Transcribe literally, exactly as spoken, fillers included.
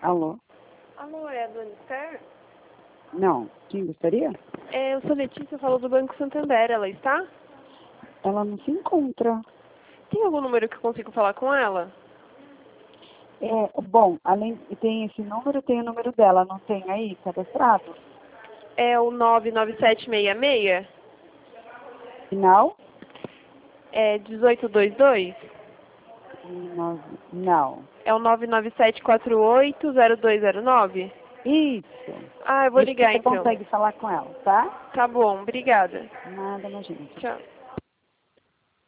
Alô? Alô, é a Dona Esther? Não. Quem gostaria? É, eu sou Letícia, eu falo do Banco Santander, ela está? Ela não se encontra. Tem algum número que eu consigo falar com ela? É, bom, além tem esse número, tem o número dela, não tem aí cadastrado? É o nove nove sete seis seis? Final? É dezoito vinte e dois? Nove, não. É o nove nove sete quatro oito zero dois zero nove? Isso. Ah, eu vou Isso que ligar você então. consegue falar com ela, tá? Tá bom, obrigada. Nada, imagina. Tchau.